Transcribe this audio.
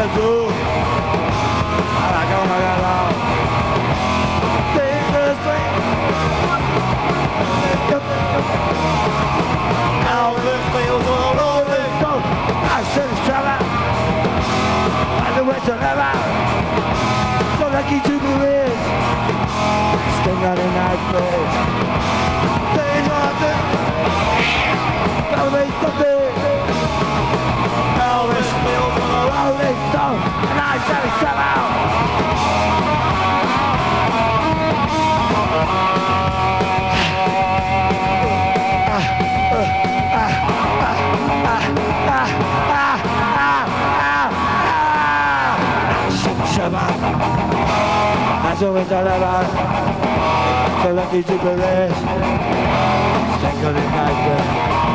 azul. Aragão Magalhão. Elvis feels all over. I said it's trouble. I know what's forever. So lucky to be rich. Sting on a night bridge. They nothing. Elvis the big. Elvis feels on a rolling stone. And I said it's trouble. That's what it's all about. So lucky to be rich. Sting on a night bridge.